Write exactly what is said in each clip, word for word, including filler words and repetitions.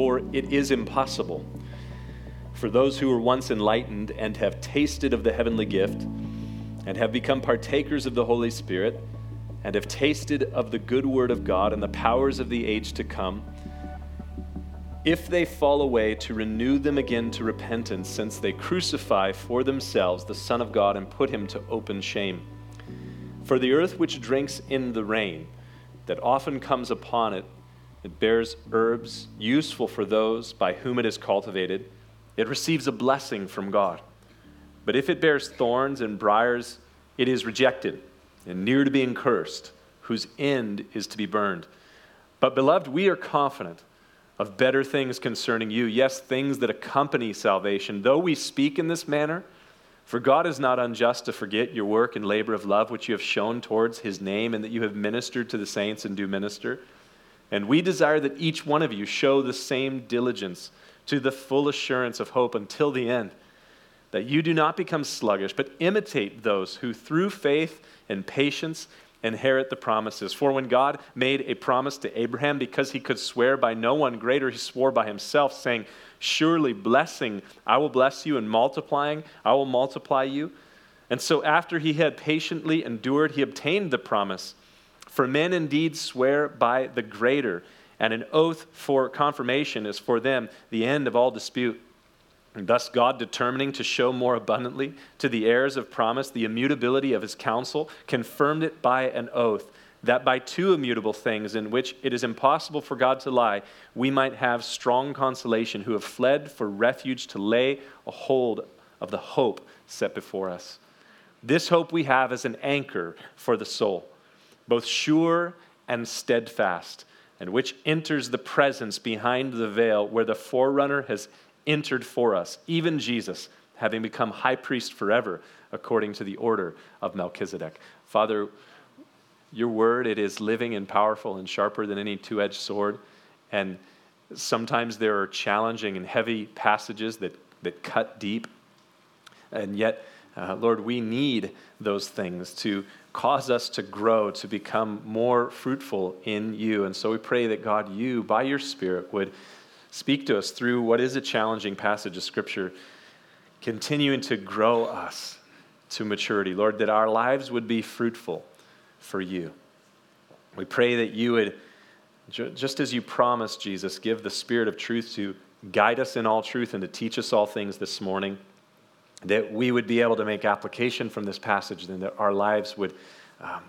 for it is impossible for those who were once enlightened and have tasted of the heavenly gift and have become partakers of the Holy Spirit and have tasted of the good word of God and the powers of the age to come, if they fall away, to renew them again to repentance, since they crucify for themselves the Son of God and put him to open shame. For the earth which drinks in the rain that often comes upon it, it bears herbs useful for those by whom it is cultivated. It receives a blessing from God. But if it bears thorns and briars, it is rejected and near to being cursed, whose end is to be burned. But beloved, we are confident of better things concerning you, yes, things that accompany salvation. Though we speak in this manner, for God is not unjust to forget your work and labor of love, which you have shown towards his name, and that you have ministered to the saints and do minister. And we desire that each one of you show the same diligence to the full assurance of hope until the end, that you do not become sluggish, but imitate those who through faith and patience inherit the promises. For when God made a promise to Abraham, because he could swear by no one greater, he swore by himself, saying, surely blessing, I will bless you, and multiplying, I will multiply you. And so after he had patiently endured, he obtained the promise. For men indeed swear by the greater, and an oath for confirmation is for them the end of all dispute. And thus God, determining to show more abundantly to the heirs of promise the immutability of his counsel, confirmed it by an oath, that by two immutable things in which it is impossible for God to lie, we might have strong consolation, who have fled for refuge to lay a hold of the hope set before us. This hope we have as an anchor for the soul, both sure and steadfast, and which enters the presence behind the veil, where the forerunner has entered for us, even Jesus, having become high priest forever, according to the order of Melchizedek. Father, your word, it is living and powerful and sharper than any two-edged sword. And sometimes there are challenging and heavy passages that, that cut deep. And yet, uh, Lord, we need those things to cause us to grow, to become more fruitful in you. And so we pray that, God, you, by your Spirit, would speak to us through what is a challenging passage of Scripture, continuing to grow us to maturity. Lord, that our lives would be fruitful for you. We pray that you would, just as you promised, Jesus, give the Spirit of truth to guide us in all truth and to teach us all things this morning, that we would be able to make application from this passage, and that our lives would, um,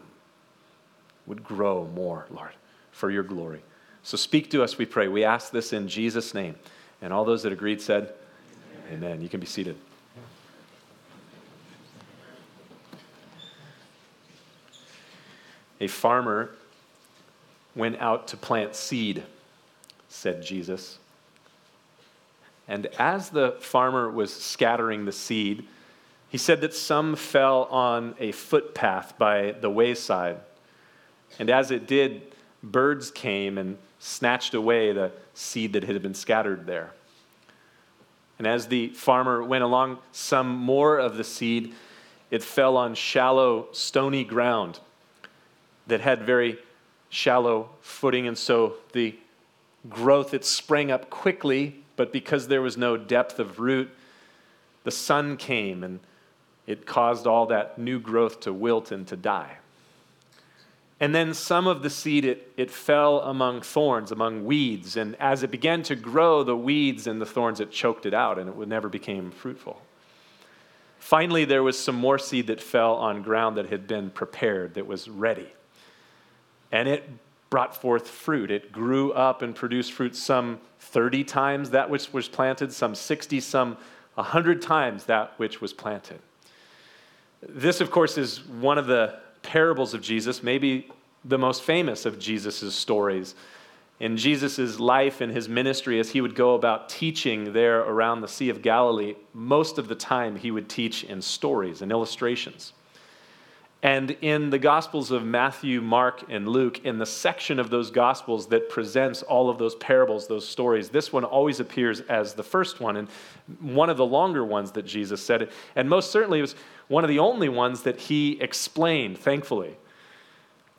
would grow more, Lord, for your glory. So speak to us, we pray. We ask this in Jesus' name. And all those that agreed said, amen. Amen. You can be seated. A farmer went out to plant seed, said Jesus. And as the farmer was scattering the seed, he said that some fell on a footpath by the wayside. And as it did, birds came and snatched away the seed that had been scattered there. And as the farmer went along, some more of the seed, it fell on shallow, stony ground that had very shallow footing, and so the growth, it sprang up quickly, but because there was no depth of root, the sun came and it caused all that new growth to wilt and to die. And then some of the seed, it, it fell among thorns, among weeds. And as it began to grow, the weeds and the thorns, it choked it out, and it would never became fruitful. Finally, there was some more seed that fell on ground that had been prepared, that was ready. And it brought forth fruit. It grew up and produced fruit some thirty times that which was planted, some sixty, some one hundred times that which was planted. This, of course, is one of the parables of Jesus, maybe the most famous of Jesus' stories. In Jesus' life and his ministry, as he would go about teaching there around the Sea of Galilee, most of the time he would teach in stories and illustrations. And in the Gospels of Matthew, Mark, and Luke, in the section of those Gospels that presents all of those parables, those stories, this one always appears as the first one, and one of the longer ones that Jesus said. And most certainly it was one of the only ones that he explained, thankfully.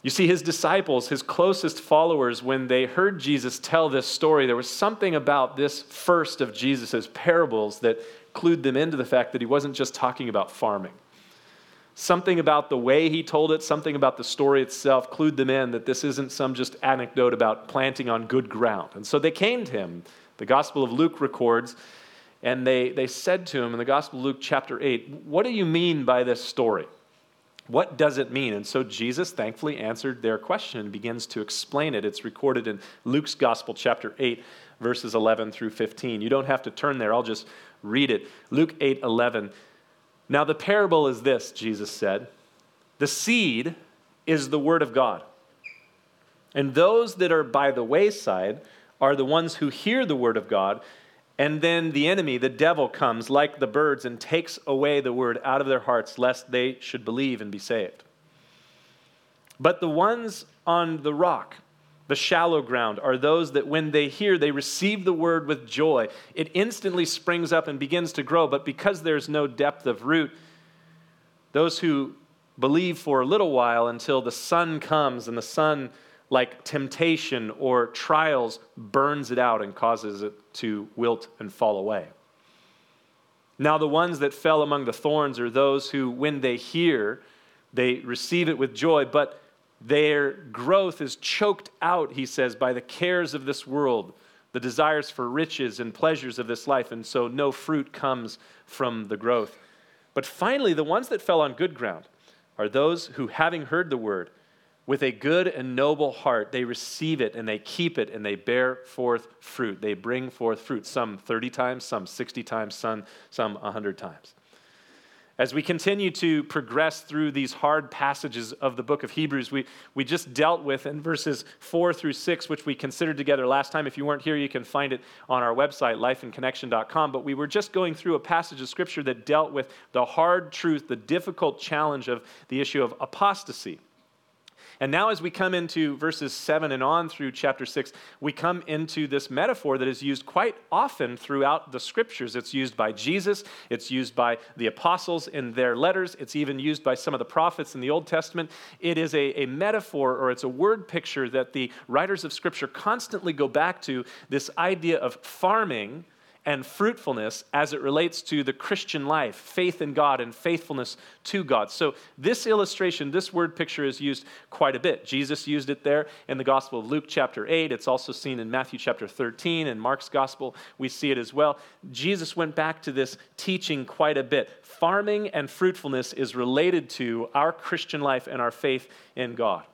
You see, his disciples, his closest followers, when they heard Jesus tell this story, there was something about this first of Jesus' parables that clued them into the fact that he wasn't just talking about farming. Something about the way he told it, something about the story itself clued them in that this isn't some just anecdote about planting on good ground. And so they came to him. The Gospel of Luke records, and they, they said to him in the Gospel of Luke chapter eight, "What do you mean by this story? What does it mean?" And so Jesus thankfully answered their question and begins to explain it. It's recorded in Luke's Gospel, chapter eight, verses eleven through fifteen. You don't have to turn there. I'll just read it. Luke eight eleven. "Now the parable is this," Jesus said. "The seed is the word of God. And those that are by the wayside are the ones who hear the word of God, and then the enemy, the devil, comes like the birds and takes away the word out of their hearts, lest they should believe and be saved. But the ones on the rock, the shallow ground, are those that when they hear, they receive the word with joy. It instantly springs up and begins to grow, but because there's no depth of root, those who believe for a little while until the sun comes, and the sun, like temptation or trials, burns it out and causes it to wilt and fall away. Now the ones that fell among the thorns are those who, when they hear, they receive it with joy, but their growth is choked out," he says, "by the cares of this world, the desires for riches and pleasures of this life, and so no fruit comes from the growth. But finally, the ones that fell on good ground are those who, having heard the word, with a good and noble heart, they receive it and they keep it and they bear forth fruit." They bring forth fruit, some thirty times, some sixty times, some, some one hundred times. As we continue to progress through these hard passages of the book of Hebrews, we, we just dealt with in verses four through six, which we considered together last time. If you weren't here, you can find it on our website, life and connection dot com. But we were just going through a passage of Scripture that dealt with the hard truth, the difficult challenge of the issue of apostasy. And now as we come into verses seven and on through chapter six, we come into this metaphor that is used quite often throughout the Scriptures. It's used by Jesus. It's used by the apostles in their letters. It's even used by some of the prophets in the Old Testament. It is a, a metaphor, or it's a word picture that the writers of Scripture constantly go back to, this idea of farming and fruitfulness as it relates to the Christian life, faith in God and faithfulness to God. So this illustration, this word picture is used quite a bit. Jesus used it there in the Gospel of Luke chapter eight. It's also seen in Matthew chapter thirteen. In Mark's Gospel, we see it as well. Jesus went back to this teaching quite a bit. Farming and fruitfulness is related to our Christian life and our faith in God.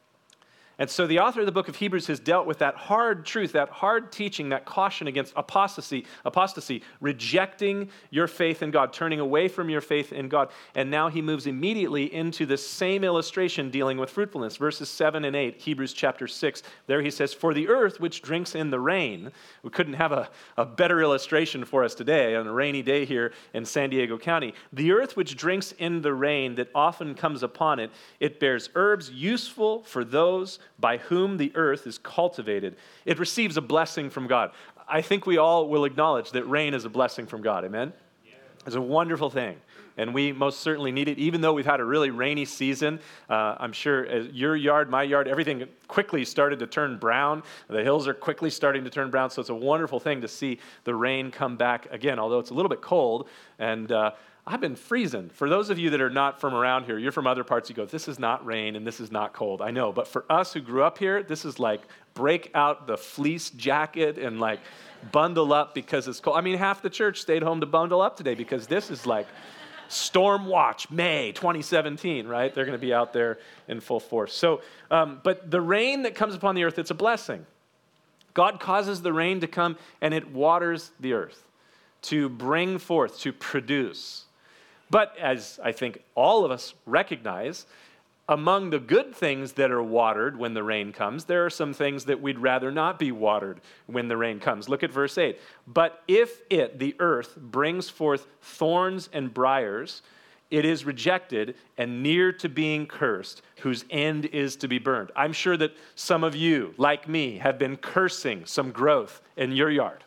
And so the author of the book of Hebrews has dealt with that hard truth, that hard teaching, that caution against apostasy, apostasy, rejecting your faith in God, turning away from your faith in God. And now he moves immediately into the same illustration dealing with fruitfulness. Verses seven and eight, Hebrews chapter six. There he says, "For the earth which drinks in the rain," we couldn't have a, a better illustration for us today on a rainy day here in San Diego County. "The earth which drinks in the rain that often comes upon it, it bears herbs useful for those by whom the earth is cultivated. It receives a blessing from God." I think we all will acknowledge that rain is a blessing from God. Amen? Yeah. It's a wonderful thing. And we most certainly need it, even though we've had a really rainy season. Uh, I'm sure as your yard, my yard, everything quickly started to turn brown. The hills are quickly starting to turn brown. So it's a wonderful thing to see the rain come back again, although it's a little bit cold. And uh, I've been freezing. For those of you that are not from around here, you're from other parts, you go, this is not rain and this is not cold. I know, but for us who grew up here, this is like break out the fleece jacket and like bundle up because it's cold. I mean, half the church stayed home to bundle up today because this is like Storm Watch, May twenty seventeen, right? They're going to be out there in full force. So, um, but the rain that comes upon the earth, it's a blessing. God causes the rain to come and it waters the earth to bring forth, to produce. But as I think all of us recognize, among the good things that are watered when the rain comes, there are some things that we'd rather not be watered when the rain comes. Look at verse eight. "But if it, the earth, brings forth thorns and briars, it is rejected and near to being cursed, whose end is to be burned." I'm sure that some of you, like me, have been cursing some growth in your yard.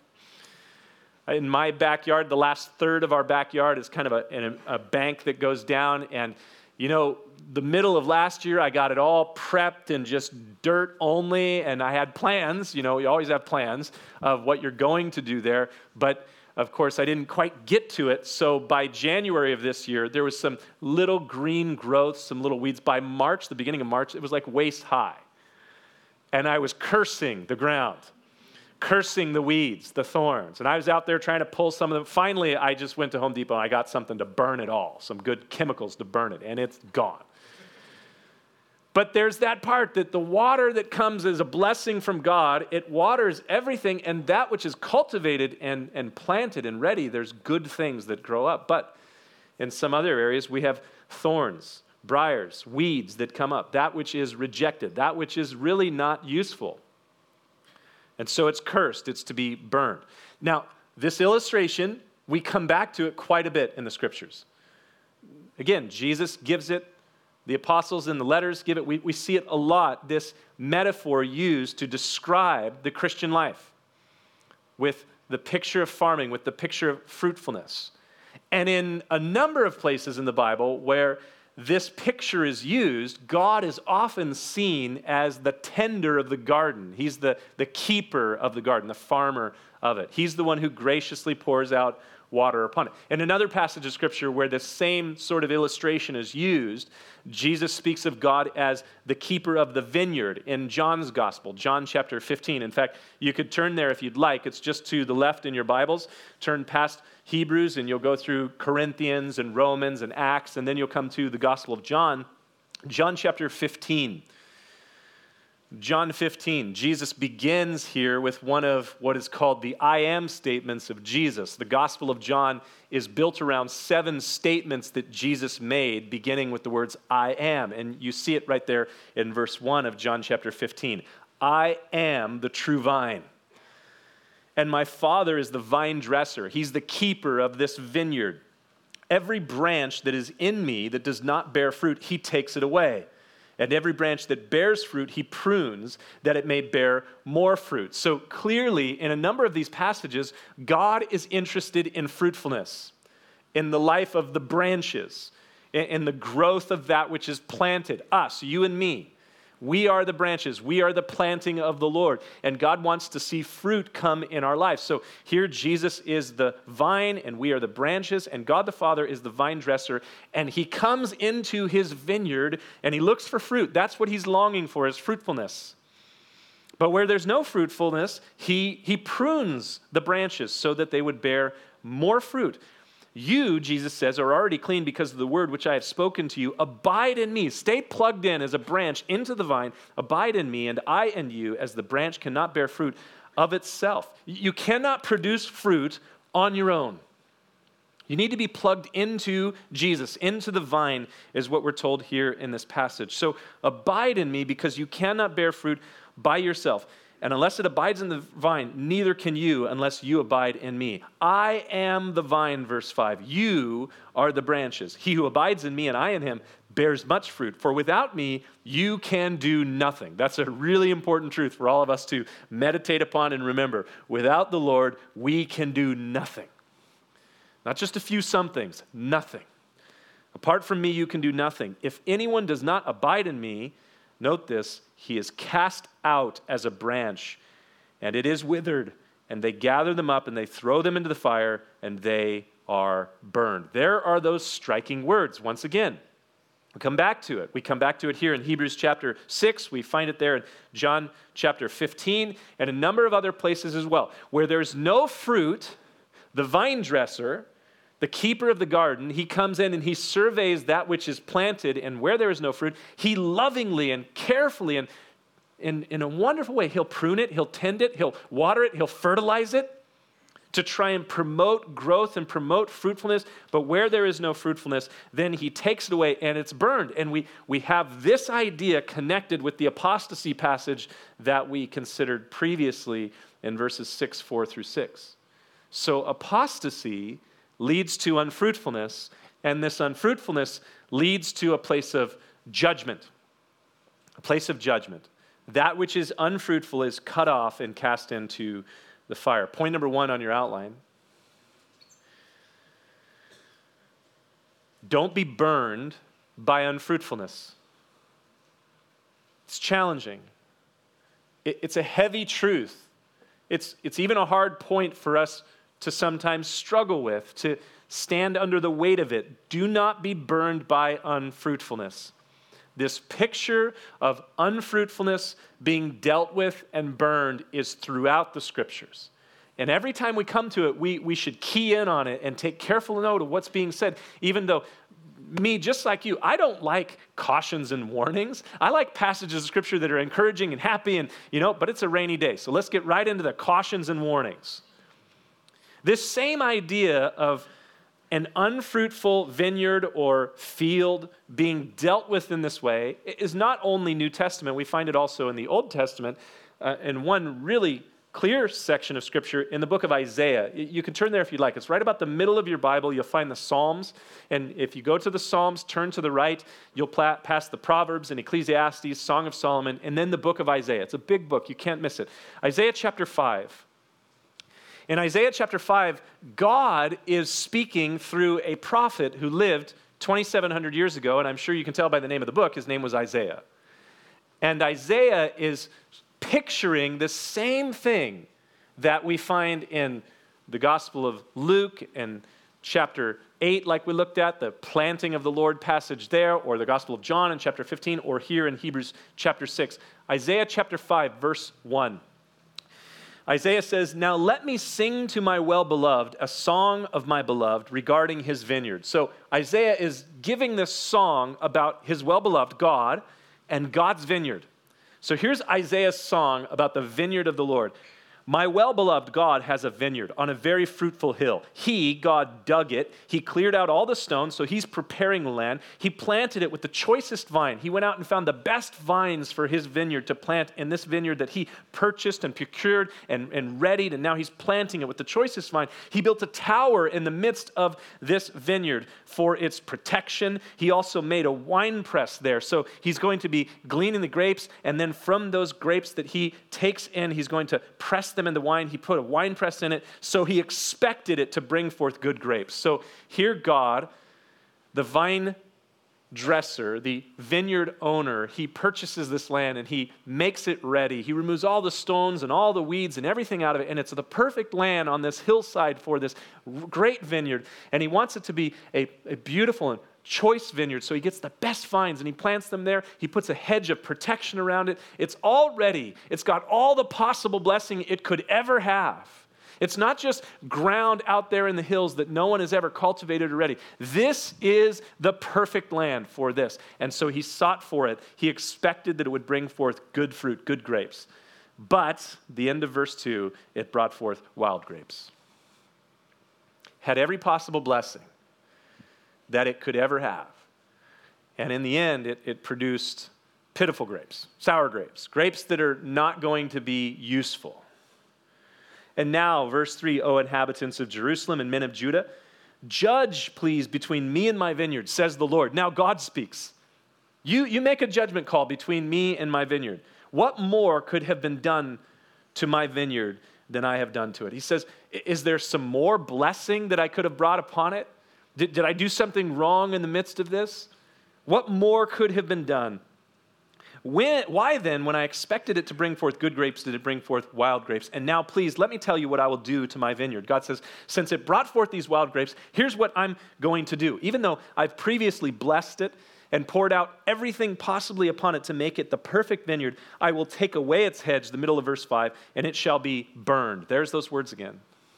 In my backyard, the last third of our backyard is kind of a, a, a bank that goes down, and you know, the middle of last year, I got it all prepped and just dirt only, and I had plans. You know, you always have plans of what you're going to do there, but of course, I didn't quite get to it. So by January of this year, there was some little green growth, some little weeds. By March, the beginning of March, it was like waist high. And I was cursing the ground, cursing the weeds, the thorns. And I was out there trying to pull some of them. Finally, I just went to Home Depot and I got something to burn it all, some good chemicals to burn it, and it's gone. But there's that part that the water that comes as a blessing from God, it waters everything, and that which is cultivated and, and planted and ready, there's good things that grow up. But in some other areas, we have thorns, briars, weeds that come up, that which is rejected, that which is really not useful. And so it's cursed, it's to be burned. Now, this illustration, we come back to it quite a bit in the Scriptures. Again, Jesus gives it. The apostles in the letters give it. We, we see it a lot, this metaphor used to describe the Christian life with the picture of farming, with the picture of fruitfulness. And in a number of places in the Bible where this picture is used, God is often seen as the tender of the garden. He's the, the keeper of the garden, the farmer of it. He's the one who graciously pours out water upon it. In another passage of Scripture where the same sort of illustration is used, Jesus speaks of God as the keeper of the vineyard in John's Gospel, John chapter fifteen. In fact, you could turn there if you'd like. It's just to the left in your Bibles. Turn past Hebrews and you'll go through Corinthians and Romans and Acts, and then you'll come to the Gospel of John. John chapter fifteen. John fifteen, Jesus begins here with one of what is called the I am statements of Jesus. The Gospel of John is built around seven statements that Jesus made, beginning with the words, I am. And you see it right there in verse one of John chapter fifteen. I am the true vine, and my Father is the vine dresser. He's the keeper of this vineyard. Every branch that is in me that does not bear fruit, He takes it away. And every branch that bears fruit, He prunes, that it may bear more fruit. So clearly, in a number of these passages, God is interested in fruitfulness, in the life of the branches, in the growth of that which is planted, us, you and me. We are the branches. We are the planting of the Lord. And God wants to see fruit come in our lives. So here Jesus is the vine and we are the branches, and God the Father is the vine dresser. And He comes into His vineyard and He looks for fruit. That's what He's longing for, is fruitfulness. But where there's no fruitfulness, He, he prunes the branches so that they would bear more fruit. You, Jesus says, are already clean because of the word which I have spoken to you. Abide in me. Stay plugged in as a branch into the vine. Abide in me, and I in you, as the branch cannot bear fruit of itself. You cannot produce fruit on your own. You need to be plugged into Jesus, into the vine, is what we're told here in this passage. So abide in me, because you cannot bear fruit by yourself. And unless it abides in the vine, neither can you unless you abide in me. I am the vine, verse five. You are the branches. He who abides in me and I in him bears much fruit. For without me, you can do nothing. That's a really important truth for all of us to meditate upon and remember. Without the Lord, we can do nothing. Not just a few some things, nothing. Apart from me, you can do nothing. If anyone does not abide in me, note this, he is cast out as a branch, and it is withered, and they gather them up, and they throw them into the fire, and they are burned. There are those striking words once again. We come back to it. We come back to it here in Hebrews chapter six. We find it there in John chapter fifteen, and a number of other places as well. Where there's no fruit, the vine dresser, the keeper of the garden, he comes in and he surveys that which is planted, and where there is no fruit, he lovingly and carefully and in, in a wonderful way, he'll prune it, he'll tend it, he'll water it, he'll fertilize it to try and promote growth and promote fruitfulness. But where there is no fruitfulness, then he takes it away and it's burned. And we, we have this idea connected with the apostasy passage that we considered previously in verses six, four through six. So apostasy leads to unfruitfulness, and this unfruitfulness leads to a place of judgment. A place of judgment. That which is unfruitful is cut off and cast into the fire. Point number one on your outline. Don't be burned by unfruitfulness. It's challenging. It, it's a heavy truth. It's, it's even a hard point for us to sometimes struggle with, to stand under the weight of it. Do not be burned by unfruitfulness. This picture of unfruitfulness being dealt with and burned is throughout the scriptures. And every time we come to it, we, we should key in on it and take careful note of what's being said, even though me, just like you, I don't like cautions and warnings. I like passages of scripture that are encouraging and happy, and you know, but it's a rainy day. So let's get right into the cautions and warnings. This same idea of an unfruitful vineyard or field being dealt with in this way is not only New Testament, we find it also in the Old Testament, uh, in one really clear section of Scripture in the book of Isaiah. You can turn there if you'd like. It's right about the middle of your Bible. You'll find the Psalms. And if you go to the Psalms, turn to the right, you'll pla- pass the Proverbs and Ecclesiastes, Song of Solomon, and then the book of Isaiah. It's a big book. You can't miss it. Isaiah chapter five. In Isaiah chapter five, God is speaking through a prophet who lived twenty-seven hundred years ago, and I'm sure you can tell by the name of the book, his name was Isaiah. And Isaiah is picturing the same thing that we find in the Gospel of Luke and chapter eight, like we looked at, the planting of the Lord passage there, or the Gospel of John in chapter fifteen, or here in Hebrews chapter six. Isaiah chapter five, verse one. Isaiah says, "Now let me sing to my well-beloved a song of my beloved regarding his vineyard." So Isaiah is giving this song about his well-beloved God and God's vineyard. So here's Isaiah's song about the vineyard of the Lord. "My well-beloved God has a vineyard on a very fruitful hill. He, God, dug it. He cleared out all the stones, so he's preparing the land. He planted it with the choicest vine. He went out and found the best vines for his vineyard to plant in this vineyard that he purchased and procured and, and readied, and now he's planting it with the choicest vine. He built a tower in the midst of this vineyard for its protection. He also made a wine press there, so he's going to be gleaning the grapes, and then from those grapes that he takes in, he's going to press them in the wine. He put a wine press in it, so he expected it to bring forth good grapes." So here God, the vine dresser, the vineyard owner, he purchases this land and he makes it ready. He removes all the stones and all the weeds and everything out of it, and it's the perfect land on this hillside for this great vineyard, and he wants it to be a, a beautiful and choice vineyard, so he gets the best vines and he plants them there. He puts a hedge of protection around it. It's all ready. It's got all the possible blessing it could ever have. It's not just ground out there in the hills that no one has ever cultivated already. This is the perfect land for this. And so he sought for it. He expected that it would bring forth good fruit, good grapes. But, the end of verse two, it brought forth wild grapes. Had every possible blessing that it could ever have. And in the end, it, it produced pitiful grapes, sour grapes, grapes that are not going to be useful. And now, verse three, "O inhabitants of Jerusalem and men of Judah, judge, please, between me and my vineyard, says the Lord." Now God speaks. You, you make a judgment call between me and my vineyard. What more could have been done to my vineyard than I have done to it? He says, is there some more blessing that I could have brought upon it? Did, did I do something wrong in the midst of this? What more could have been done? When, why then, when I expected it to bring forth good grapes, did it bring forth wild grapes? And now, please, let me tell you what I will do to my vineyard. God says, since it brought forth these wild grapes, here's what I'm going to do. Even though I've previously blessed it and poured out everything possibly upon it to make it the perfect vineyard, I will take away its hedge, the middle of verse five, and it shall be burned. There's those words again.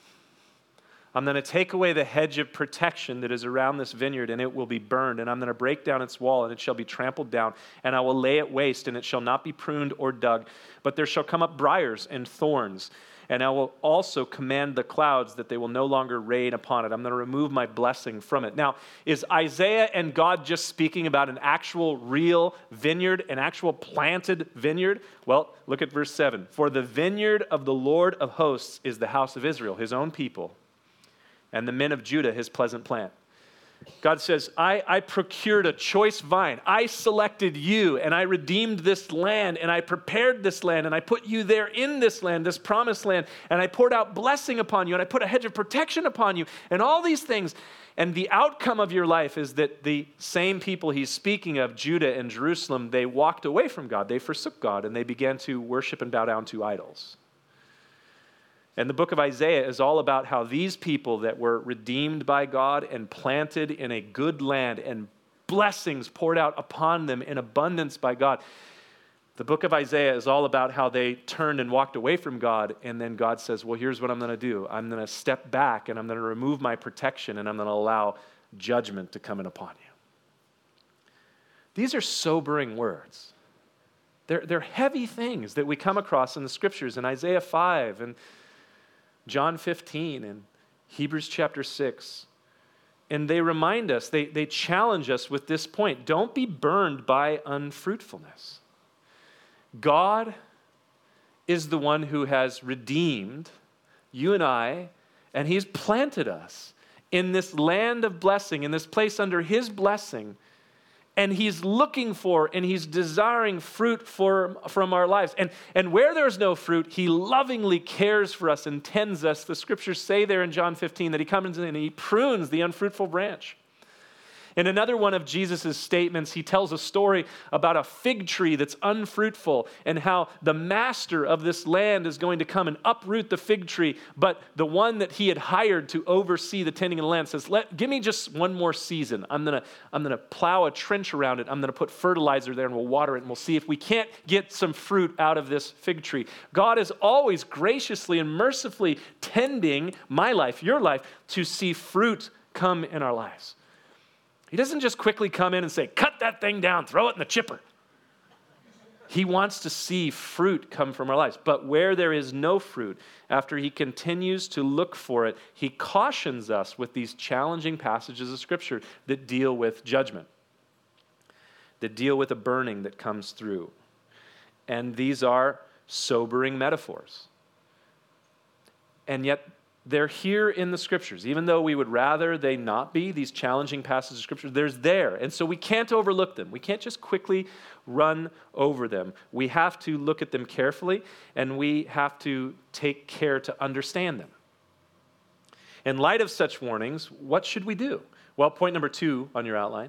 I'm going to take away the hedge of protection that is around this vineyard, and it will be burned. And I'm going to break down its wall, and it shall be trampled down. And I will lay it waste, and it shall not be pruned or dug. But there shall come up briars and thorns. And I will also command the clouds that they will no longer rain upon it. I'm going to remove my blessing from it. Now, is Isaiah and God just speaking about an actual real vineyard, an actual planted vineyard? Well, look at verse seven. "For the vineyard of the Lord of hosts is the house of Israel," his own people, "and the men of Judah his pleasant plant." God says, I, I procured a choice vine. I selected you, and I redeemed this land, and I prepared this land, and I put you there in this land, this promised land, and I poured out blessing upon you, and I put a hedge of protection upon you, and all these things. And the outcome of your life is that the same people he's speaking of, Judah and Jerusalem, they walked away from God. They forsook God, and they began to worship and bow down to idols. And the book of Isaiah is all about how these people that were redeemed by God and planted in a good land and blessings poured out upon them in abundance by God. The book of Isaiah is all about how they turned and walked away from God, and then God says, well, here's what I'm going to do. I'm going to step back, and I'm going to remove my protection, and I'm going to allow judgment to come in upon you. These are sobering words. They're, they're heavy things that we come across in the scriptures in Isaiah five and John fifteen and Hebrews chapter six. And they remind us, they, they challenge us with this point. Don't be burned by unfruitfulness. God is the one who has redeemed you and I, and he's planted us in this land of blessing, in this place under his blessing. And he's looking for and he's desiring fruit for, from our lives. And, and where there's no fruit, he lovingly cares for us and tends us. The scriptures say there in John fifteen that he comes in and he prunes the unfruitful branch. In another one of Jesus' statements, he tells a story about a fig tree that's unfruitful and how the master of this land is going to come and uproot the fig tree. But the one that he had hired to oversee the tending of the land says, Let, give me just one more season. I'm going to I'm going to plow a trench around it. I'm going to put fertilizer there and we'll water it and we'll see if we can't get some fruit out of this fig tree. God is always graciously and mercifully tending my life, your life, to see fruit come in our lives. He doesn't just quickly come in and say, cut that thing down, throw it in the chipper. He wants to see fruit come from our lives. But where there is no fruit, after he continues to look for it, he cautions us with these challenging passages of Scripture that deal with judgment, that deal with a burning that comes through. And these are sobering metaphors. And yet, they're here in the Scriptures. Even though we would rather they not be, these challenging passages of Scripture, they're there. And so we can't overlook them. We can't just quickly run over them. We have to look at them carefully, and we have to take care to understand them. In light of such warnings, what should we do? Well, point number two on your outline.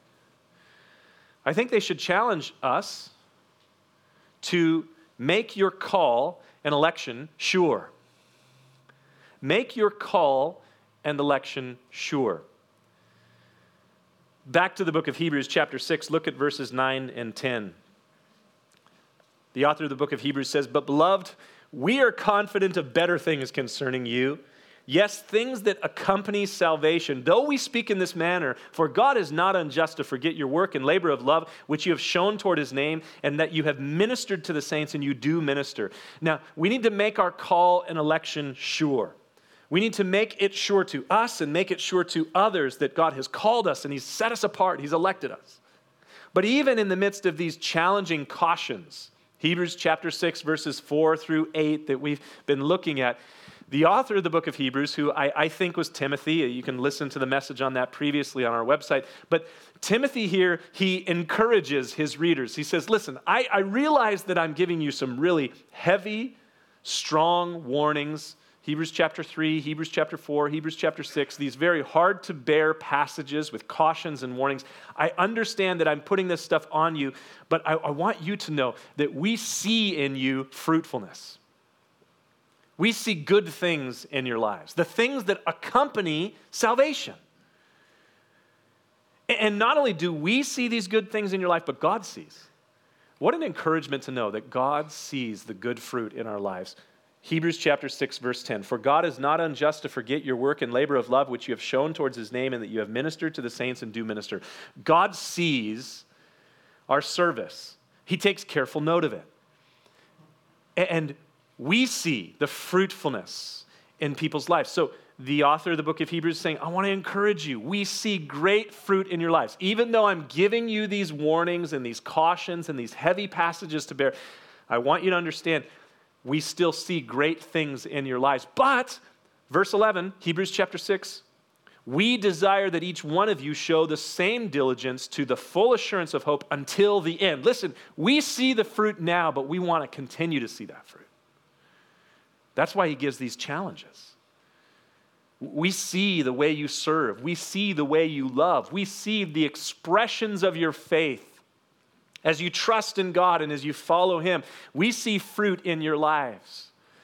I think they should challenge us to make your call and election sure. Make your call and election sure. Back to the book of Hebrews chapter six, look at verses nine and ten. The author of the book of Hebrews says, But beloved, we are confident of better things concerning you. Yes, things that accompany salvation, though we speak in this manner, for God is not unjust to forget your work and labor of love, which you have shown toward his name, and that you have ministered to the saints, and you do minister. Now, we need to make our call and election sure. We need to make it sure to us and make it sure to others that God has called us and he's set us apart, he's elected us. But even in the midst of these challenging cautions, Hebrews chapter six, verses four through eight that we've been looking at, the author of the book of Hebrews, who I, I think was Timothy, you can listen to the message on that previously on our website, but Timothy here, he encourages his readers. He says, listen, I, I realize that I'm giving you some really heavy, strong warnings. Hebrews chapter three, Hebrews chapter four, Hebrews chapter six, these very hard to bear passages with cautions and warnings. I understand that I'm putting this stuff on you, but I, I want you to know that we see in you fruitfulness. We see good things in your lives, the things that accompany salvation. And not only do we see these good things in your life, but God sees. What an encouragement to know that God sees the good fruit in our lives. Hebrews chapter six, verse ten, For God is not unjust to forget your work and labor of love, which you have shown towards his name, and that you have ministered to the saints and do minister. God sees our service. He takes careful note of it. And we see the fruitfulness in people's lives. So the author of the book of Hebrews is saying, I want to encourage you. We see great fruit in your lives. Even though I'm giving you these warnings and these cautions and these heavy passages to bear, I want you to understand we still see great things in your lives. But, verse eleven, Hebrews chapter six, we desire that each one of you show the same diligence to the full assurance of hope until the end. Listen, we see the fruit now, but we want to continue to see that fruit. That's why he gives these challenges. We see the way you serve. We see the way you love. We see the expressions of your faith as you trust in God and as you follow him. We see fruit in your lives.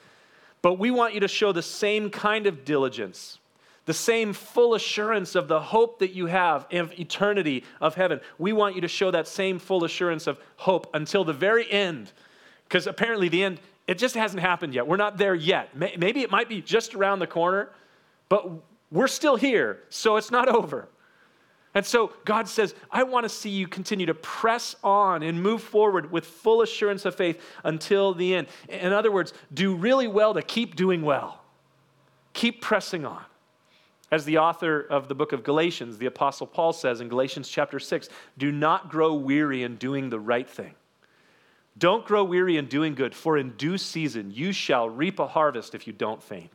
But we want you to show the same kind of diligence, the same full assurance of the hope that you have of eternity of heaven. We want you to show that same full assurance of hope until the very end, because apparently the end, it just hasn't happened yet. We're not there yet. Maybe it might be just around the corner, but we're still here, so it's not over. And so God says, I want to see you continue to press on and move forward with full assurance of faith until the end. In other words, do really well to keep doing well. Keep pressing on. As the author of the book of Galatians, the Apostle Paul says in Galatians chapter six, do not grow weary in doing the right thing. Don't grow weary in doing good, for in due season you shall reap a harvest if you don't faint.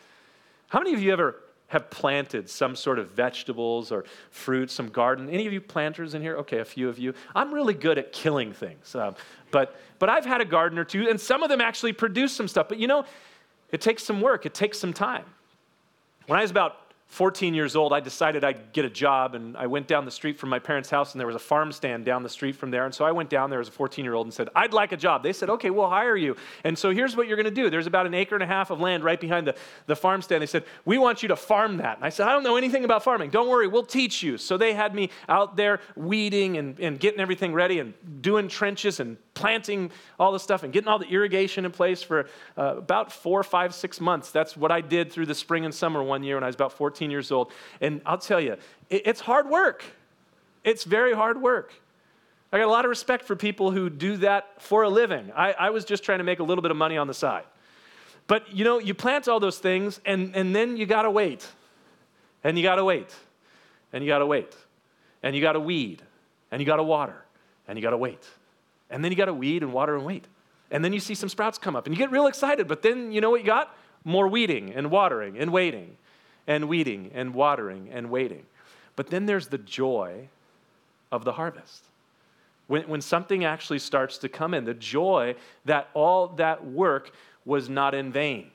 How many of you ever have planted some sort of vegetables or fruit, some garden? Any of you planters in here? Okay, a few of you. I'm really good at killing things, um, but but I've had a garden or two, and some of them actually produce some stuff. But you know, it takes some work. It takes some time. When I was about fourteen years old, I decided I'd get a job, and I went down the street from my parents' house, and there was a farm stand down the street from there. And so I went down there as a fourteen-year-old and said, I'd like a job. They said, okay, we'll hire you. And so here's what you're going to do. There's about an acre and a half of land right behind the, the farm stand. They said, we want you to farm that. And I said, I don't know anything about farming. Don't worry, we'll teach you. So they had me out there weeding and, and getting everything ready and doing trenches and planting all the stuff and getting all the irrigation in place for uh, about four, five, six months. That's what I did through the spring and summer one year when I was about fourteen years old. And I'll tell you, it, it's hard work. It's very hard work. I got a lot of respect for people who do that for a living. I, I was just trying to make a little bit of money on the side. But, you know, you plant all those things, and, and then you got to wait. And you got to wait. And you got to wait. And you got to weed. And you got to water. And you got to wait. And then you got to weed and water and wait. And then you see some sprouts come up. And you get real excited. But then you know what you got? More weeding and watering and waiting. And weeding and watering and waiting. But then there's the joy of the harvest. When, when something actually starts to come in, the joy that all that work was not in vain.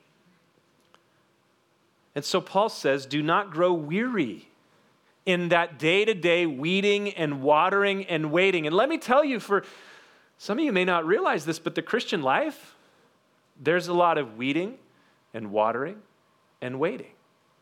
And so Paul says, do not grow weary in that day-to-day weeding and watering and waiting. And let me tell you, for some of you may not realize this, but the Christian life, there's a lot of weeding and watering and waiting.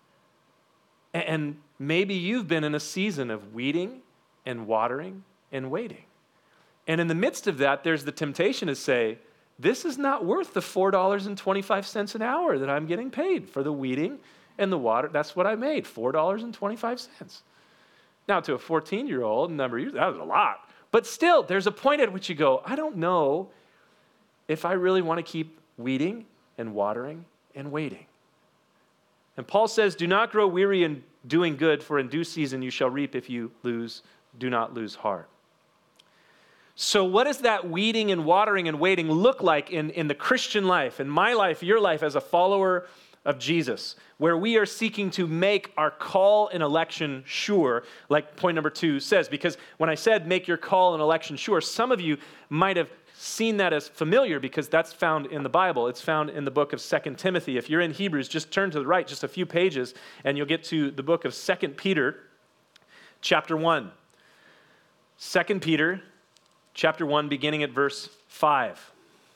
And maybe you've been in a season of weeding and watering and waiting. And in the midst of that, there's the temptation to say, this is not worth the four dollars and twenty-five cents an hour that I'm getting paid for the weeding and the water. That's what I made, four dollars and twenty-five cents. Now, to a fourteen-year-old, number of years, that was a lot. But still, there's a point at which you go, I don't know if I really want to keep weeding and watering and waiting. And Paul says, do not grow weary in doing good, for in due season you shall reap if you lose, do not lose heart. So what does that weeding and watering and waiting look like in, in the Christian life, in my life, your life as a follower of Jesus, where we are seeking to make our call and election sure, like point number two says? Because when I said make your call and election sure, some of you might have seen that as familiar because that's found in the Bible. It's found in the book of Second Timothy. If you're in Hebrews, just turn to the right just a few pages, and you'll get to the book of Second Peter, chapter one. Second Peter, chapter one, beginning at verse five.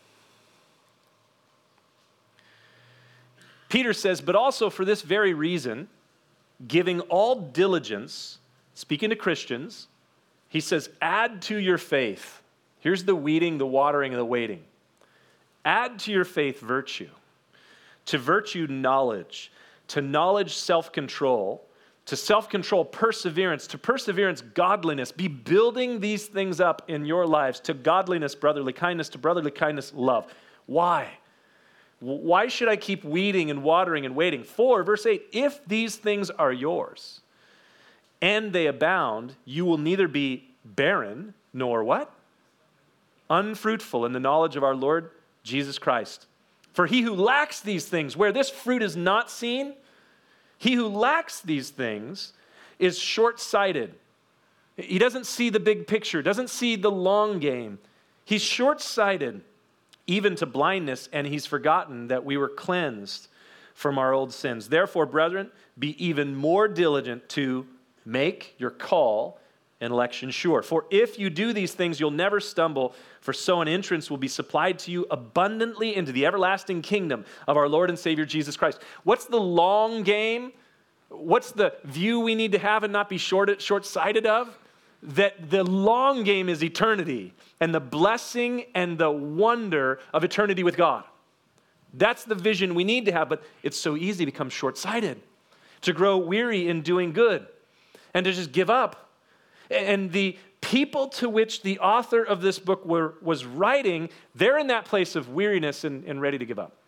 Peter says, but also for this very reason, giving all diligence, speaking to Christians, he says, add to your faith. Here's the weeding, the watering, and the waiting. Add to your faith virtue, to virtue knowledge, to knowledge self-control, to self-control perseverance, to perseverance godliness. Be building these things up in your lives, to godliness brotherly kindness, to brotherly kindness love. Why? Why should I keep weeding and watering and waiting? For, verse eight, if these things are yours and they abound, you will neither be barren nor what? Unfruitful in the knowledge of our Lord Jesus Christ. For he who lacks these things, where this fruit is not seen, He who lacks these things is short-sighted. He doesn't see the big picture, doesn't see the long game. He's short-sighted, even to blindness, and he's forgotten that we were cleansed from our old sins. Therefore, brethren, be even more diligent to make your call and election sure. For if you do these things, you'll never stumble, for so an entrance will be supplied to you abundantly into the everlasting kingdom of our Lord and Savior Jesus Christ. What's the long game? What's the view we need to have and not be short, short-sighted of? That the long game is eternity and the blessing and the wonder of eternity with God. That's the vision we need to have, but it's so easy to become short-sighted, to grow weary in doing good, and to just give up. And the people to which the author of this book were, was writing, they're in that place of weariness and, and ready to give up.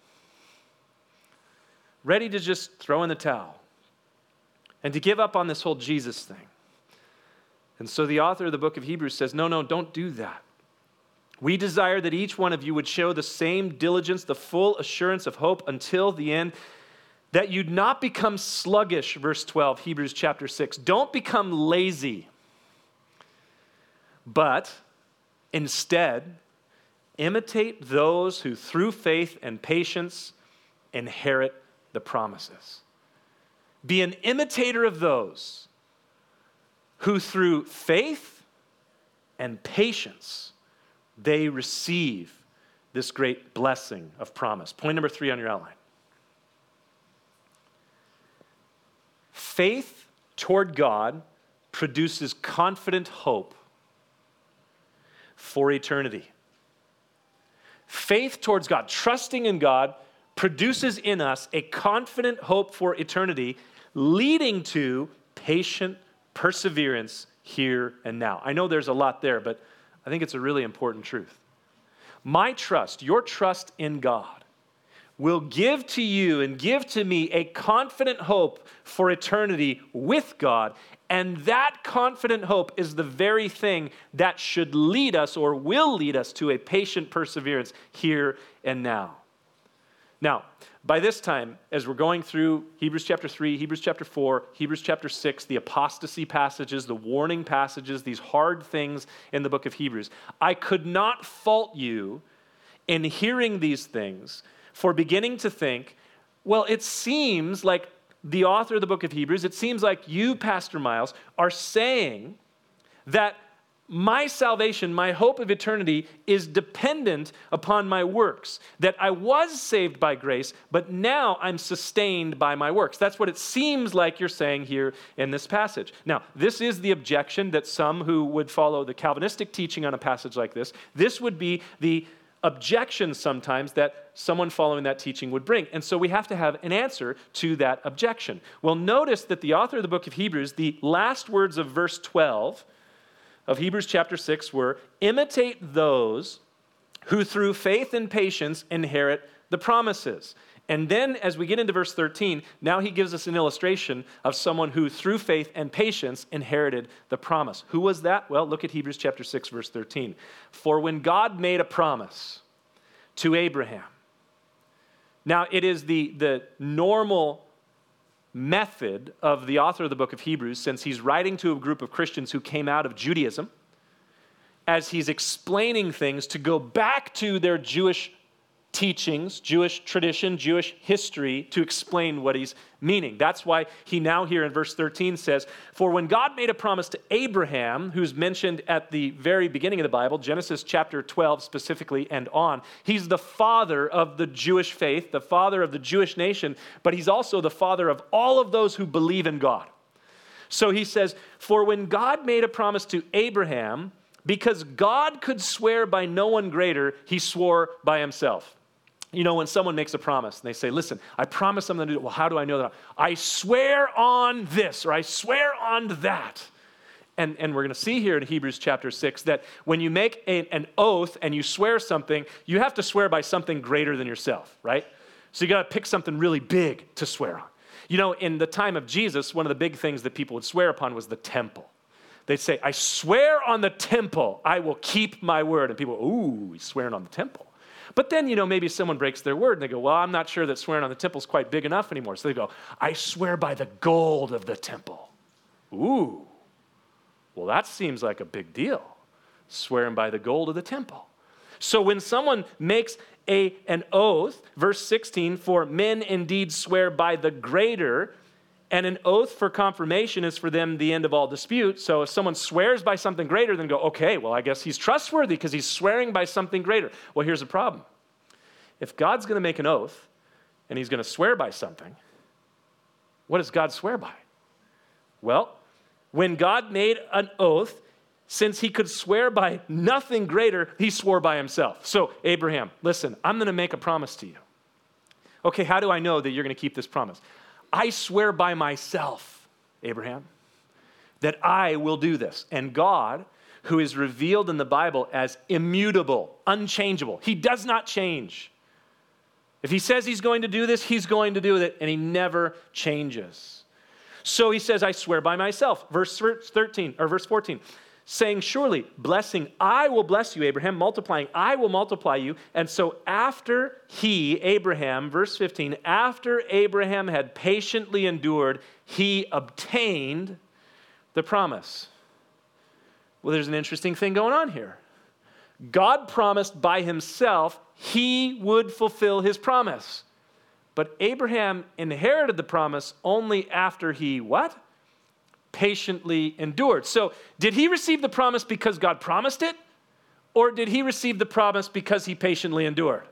Ready to just throw in the towel and to give up on this whole Jesus thing. And so the author of the book of Hebrews says, no, no, don't do that. We desire that each one of you would show the same diligence, the full assurance of hope until the end, that you'd not become sluggish, verse twelve, Hebrews chapter six. Don't become lazy, but instead imitate those who through faith and patience inherit the promises. Be an imitator of those who through faith and patience they receive this great blessing of promise. Point number three on your outline. Faith toward God produces confident hope for eternity. Faith towards God, trusting in God, produces in us a confident hope for eternity, leading to patient perseverance here and now. I know there's a lot there, but I think it's a really important truth. My trust, your trust in God, will give to you and give to me a confident hope for eternity with God. And that confident hope is the very thing that should lead us or will lead us to a patient perseverance here and now. Now, by this time, as we're going through Hebrews chapter three, Hebrews chapter four, Hebrews chapter six, the apostasy passages, the warning passages, these hard things in the book of Hebrews, I could not fault you in hearing these things for beginning to think, well, it seems like the author of the book of Hebrews, it seems like you, Pastor Miles, are saying that my salvation, my hope of eternity is dependent upon my works, that I was saved by grace, but now I'm sustained by my works. That's what it seems like you're saying here in this passage. Now, this is the objection that some who would follow the Calvinistic teaching on a passage like this, this would be the objection sometimes that someone following that teaching would bring. And so we have to have an answer to that objection. Well, notice that the author of the book of Hebrews, the last words of verse twelve of Hebrews chapter six were, imitate those who through faith and patience inherit the promises. And then as we get into verse thirteen, now he gives us an illustration of someone who through faith and patience inherited the promise. Who was that? Well, look at Hebrews chapter six, verse thirteen. For when God made a promise to Abraham, now it is the, the normal method of the author of the book of Hebrews, since he's writing to a group of Christians who came out of Judaism, as he's explaining things to go back to their Jewish teachings, Jewish tradition, Jewish history to explain what he's meaning. That's why he now here in verse thirteen says, for when God made a promise to Abraham, who's mentioned at the very beginning of the Bible, Genesis chapter twelve specifically and on, he's the father of the Jewish faith, the father of the Jewish nation, but he's also the father of all of those who believe in God. So he says, for when God made a promise to Abraham, because God could swear by no one greater, he swore by himself. You know, when someone makes a promise and they say, listen, I promise I'm going to do it. Well, how do I know that? I swear on this, or I swear on that. And, and we're going to see here in Hebrews chapter six that when you make a, an oath and you swear something, you have to swear by something greater than yourself, right? So you got to pick something really big to swear on. You know, in the time of Jesus, one of the big things that people would swear upon was the temple. They'd say, I swear on the temple, I will keep my word. And people, ooh, he's swearing on the temple. But then, you know, maybe someone breaks their word and they go, well, I'm not sure that swearing on the temple is quite big enough anymore. So they go, I swear by the gold of the temple. Ooh, well, that seems like a big deal, swearing by the gold of the temple. So when someone makes a, an oath, verse sixteen, for men indeed swear by the greater, and an oath for confirmation is for them the end of all dispute. So if someone swears by something greater, then go, okay, well, I guess he's trustworthy because he's swearing by something greater. Well, here's the problem. If God's going to make an oath and he's going to swear by something, what does God swear by? Well, when God made an oath, since he could swear by nothing greater, he swore by himself. So, Abraham, listen, I'm going to make a promise to you. Okay, how do I know that you're going to keep this promise? I swear by myself, Abraham, that I will do this. And God, who is revealed in the Bible as immutable, unchangeable, he does not change. If he says he's going to do this, he's going to do it, and he never changes. So he says, I swear by myself. Verse thirteen, or verse fourteen, saying, surely, blessing, I will bless you, Abraham, multiplying, I will multiply you. And so after he, Abraham, verse fifteen, after Abraham had patiently endured, he obtained the promise. Well, there's an interesting thing going on here. God promised by himself he would fulfill his promise. But Abraham inherited the promise only after he, what? Patiently endured. So did he receive the promise because God promised it? Or did he receive the promise because he patiently endured?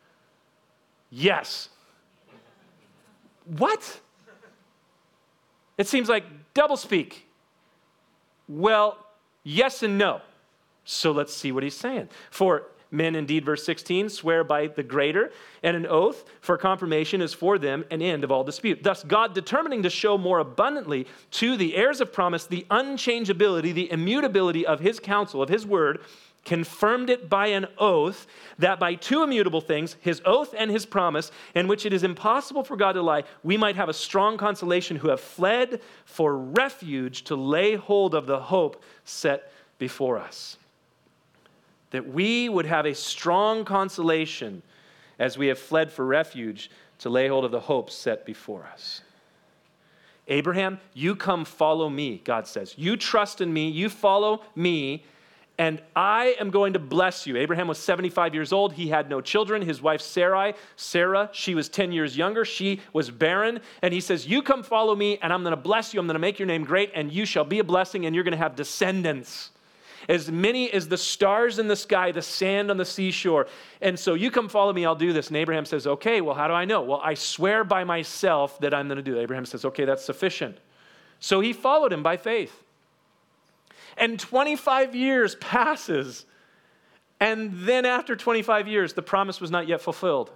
Yes. What? It seems like doublespeak. Well, yes and no. So let's see what he's saying. For men indeed, verse sixteen, swear by the greater, and an oath for confirmation is for them an end of all dispute. Thus, God determining to show more abundantly to the heirs of promise the unchangeability, the immutability of his counsel, of his word, confirmed it by an oath, that by two immutable things, his oath and his promise, in which it is impossible for God to lie, we might have a strong consolation who have fled for refuge to lay hold of the hope set before us. That we would have a strong consolation as we have fled for refuge to lay hold of the hope set before us. Abraham, you come follow me, God says. You trust in me, you follow me, and I am going to bless you. Abraham was seventy-five years old. He had no children. His wife Sarai, Sarah, she was ten years younger. She was barren. And he says, you come follow me, and I'm going to bless you. I'm going to make your name great, and you shall be a blessing, and you're going to have descendants. As many as the stars in the sky, the sand on the seashore. And so you come follow me, I'll do this. And Abraham says, okay, well, how do I know? Well, I swear by myself that I'm going to do it. Abraham says, okay, that's sufficient. So he followed him by faith. And twenty-five years passes. And then after twenty-five years, the promise was not yet fulfilled.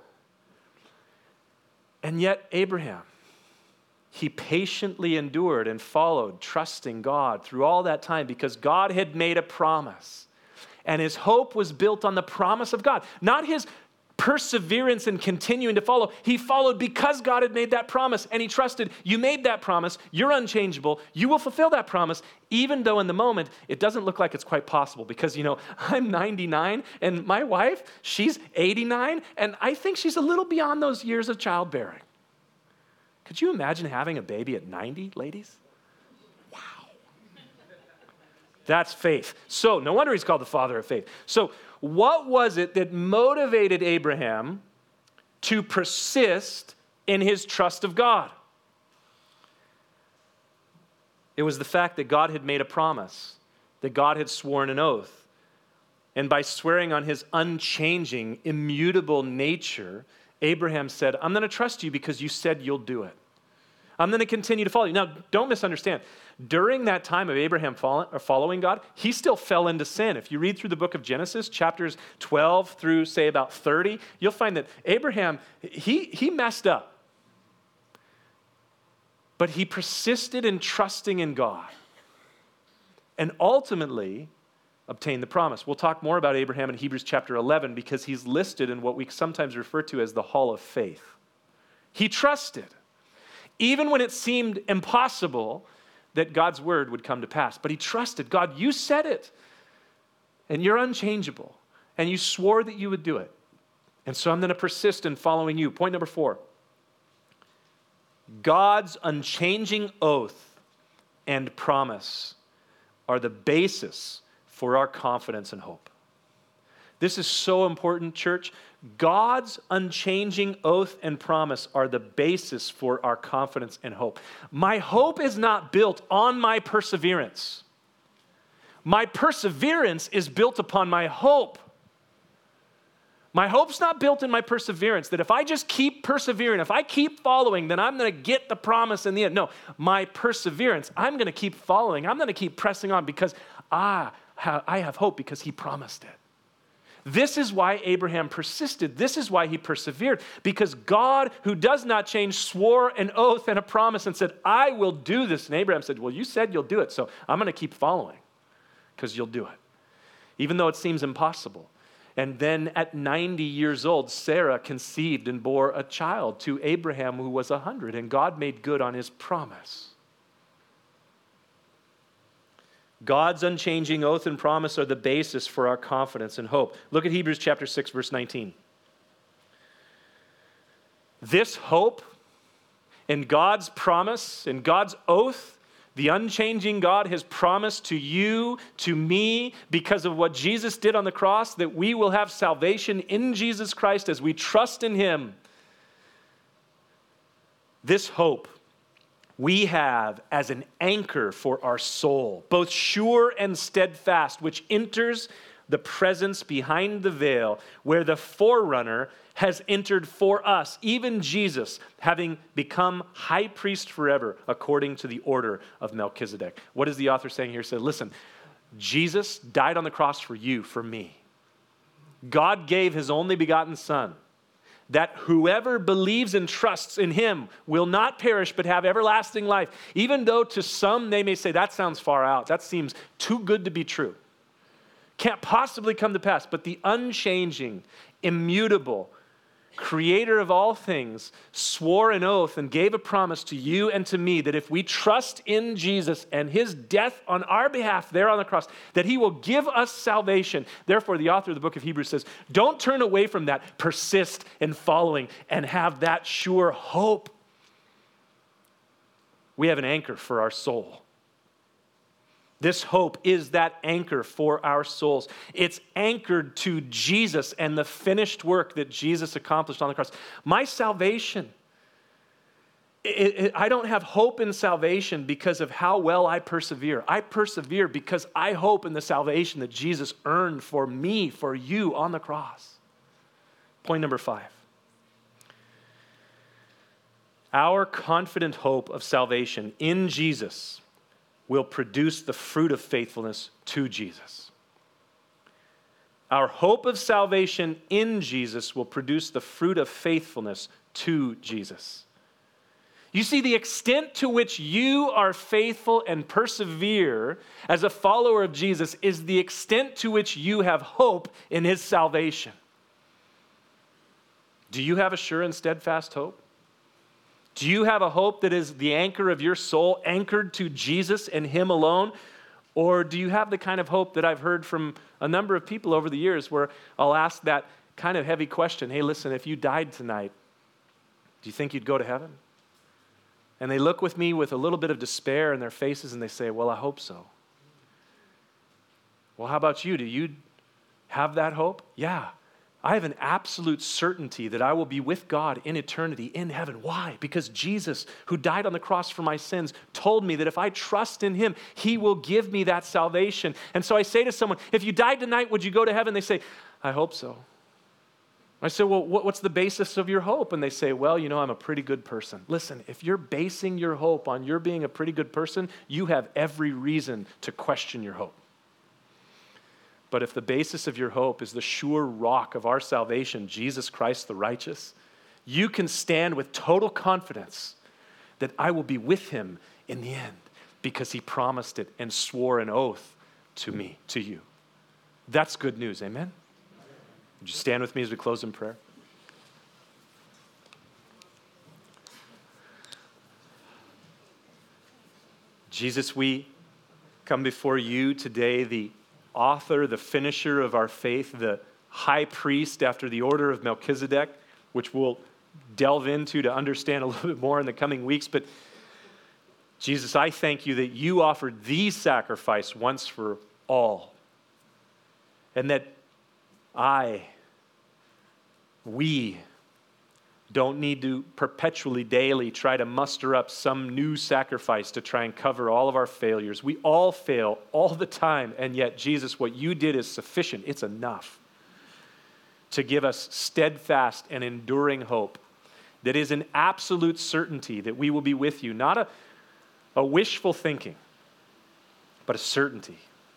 And yet Abraham, he patiently endured and followed, trusting God through all that time because God had made a promise. And his hope was built on the promise of God, not his perseverance in continuing to follow. He followed because God had made that promise, and he trusted, you made that promise, you're unchangeable, you will fulfill that promise, even though in the moment it doesn't look like it's quite possible because, you know, I'm ninety-nine and my wife, she's eighty-nine, and I think she's a little beyond those years of childbearing. Could you imagine having a baby at ninety, ladies? Wow. That's faith. So no wonder he's called the father of faith. So what was it that motivated Abraham to persist in his trust of God? It was the fact that God had made a promise, that God had sworn an oath. And by swearing on his unchanging, immutable nature, Abraham said, I'm going to trust you because you said you'll do it. I'm going to continue to follow you. Now, don't misunderstand. During that time of Abraham following God, he still fell into sin. If you read through the book of Genesis, chapters twelve through, say, about thirty, you'll find that Abraham, he, he messed up. But he persisted in trusting in God and ultimately obtained the promise. We'll talk more about Abraham in Hebrews chapter eleven because he's listed in what we sometimes refer to as the hall of faith. He trusted, even when it seemed impossible that God's word would come to pass. But he trusted, God, you said it, and you're unchangeable, and you swore that you would do it. And so I'm going to persist in following you. Point number four. God's unchanging oath and promise are the basis for our confidence and hope. This is so important, church. God's unchanging oath and promise are the basis for our confidence and hope. My hope is not built on my perseverance. My perseverance is built upon my hope. My hope's not built in my perseverance, that if I just keep persevering, if I keep following, then I'm going to get the promise in the end. No, my perseverance, I'm going to keep following. I'm going to keep pressing on because I have, I have hope because he promised it. This is why Abraham persisted. This is why he persevered, because God, who does not change, swore an oath and a promise and said, I will do this. And Abraham said, well, you said you'll do it, so I'm going to keep following because you'll do it, even though it seems impossible. And then at ninety years old, Sarah conceived and bore a child to Abraham who was one hundred, and God made good on his promise. God's unchanging oath and promise are the basis for our confidence and hope. Look at Hebrews chapter six, verse nineteen. This hope in God's promise, in God's oath, the unchanging God has promised to you, to me, because of what Jesus did on the cross, that we will have salvation in Jesus Christ as we trust in him. This hope we have as an anchor for our soul, both sure and steadfast, which enters the presence behind the veil, where the forerunner has entered for us, even Jesus, having become high priest forever, according to the order of Melchizedek. What is the author saying here? He said, listen, Jesus died on the cross for you, for me. God gave his only begotten Son, that whoever believes and trusts in him will not perish but have everlasting life. Even though to some they may say, that sounds far out. That seems too good to be true. Can't possibly come to pass. But the unchanging, immutable, creator of all things swore an oath and gave a promise to you and to me that if we trust in Jesus and his death on our behalf there on the cross, that he will give us salvation. Therefore, the author of the book of Hebrews says, don't turn away from that. Persist in following and have that sure hope. We have an anchor for our soul. This hope is that anchor for our souls. It's anchored to Jesus and the finished work that Jesus accomplished on the cross. My salvation, it, it, I don't have hope in salvation because of how well I persevere. I persevere because I hope in the salvation that Jesus earned for me, for you on the cross. Point number five. Our confident hope of salvation in Jesus will produce the fruit of faithfulness to Jesus. Our hope of salvation in Jesus will produce the fruit of faithfulness to Jesus. You see, the extent to which you are faithful and persevere as a follower of Jesus is the extent to which you have hope in his salvation. Do you have a sure and steadfast hope? Do you have a hope that is the anchor of your soul, anchored to Jesus and him alone? Or do you have the kind of hope that I've heard from a number of people over the years where I'll ask that kind of heavy question, hey, listen, if you died tonight, do you think you'd go to heaven? And they look with me with a little bit of despair in their faces and they say, well, I hope so. Well, how about you? Do you have that hope? Yeah. I have an absolute certainty that I will be with God in eternity in heaven. Why? Because Jesus, who died on the cross for my sins, told me that if I trust in him, he will give me that salvation. And so I say to someone, if you died tonight, would you go to heaven? They say, I hope so. I say, well, what's the basis of your hope? And they say, well, you know, I'm a pretty good person. Listen, if you're basing your hope on your being a pretty good person, you have every reason to question your hope. But if the basis of your hope is the sure rock of our salvation, Jesus Christ the righteous, you can stand with total confidence that I will be with him in the end because he promised it and swore an oath to me, to you. That's good news, amen? Would you stand with me as we close in prayer? Jesus, we come before you today, the author, the finisher of our faith, the high priest after the order of Melchizedek, which we'll delve into to understand a little bit more in the coming weeks. But Jesus, I thank you that you offered the sacrifice once for all, and that I, we, don't need to perpetually, daily try to muster up some new sacrifice to try and cover all of our failures. We all fail all the time, and yet, Jesus, what you did is sufficient. It's enough to give us steadfast and enduring hope that is an absolute certainty that we will be with you, not a, a wishful thinking, but a certainty.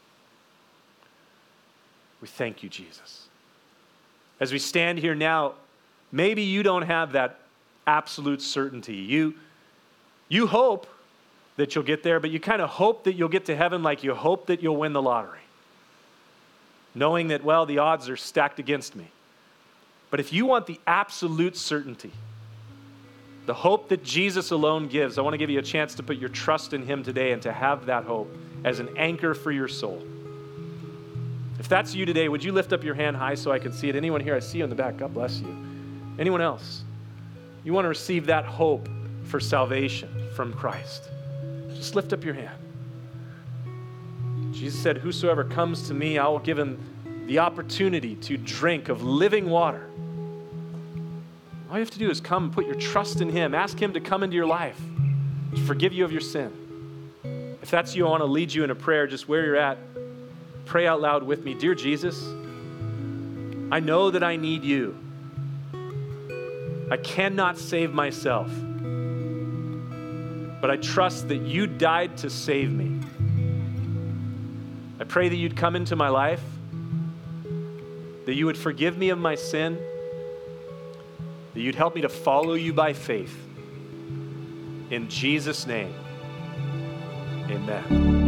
We thank you, Jesus. As we stand here now, maybe you don't have that absolute certainty. You, you hope that you'll get there, but you kind of hope that you'll get to heaven like you hope that you'll win the lottery, knowing that, well, the odds are stacked against me. But if you want the absolute certainty, the hope that Jesus alone gives, I want to give you a chance to put your trust in him today and to have that hope as an anchor for your soul. If that's you today, would you lift up your hand high so I can see it? Anyone here? I see you in the back. God bless you. Anyone else? You want to receive that hope for salvation from Christ? Just lift up your hand. Jesus said, whosoever comes to me, I will give him the opportunity to drink of living water. All you have to do is come and put your trust in him. Ask him to come into your life, to forgive you of your sin. If that's you, I want to lead you in a prayer just where you're at. Pray out loud with me. Dear Jesus, I know that I need you. I cannot save myself, but I trust that you died to save me. I pray that you'd come into my life, that you would forgive me of my sin, that you'd help me to follow you by faith. In Jesus' name, amen.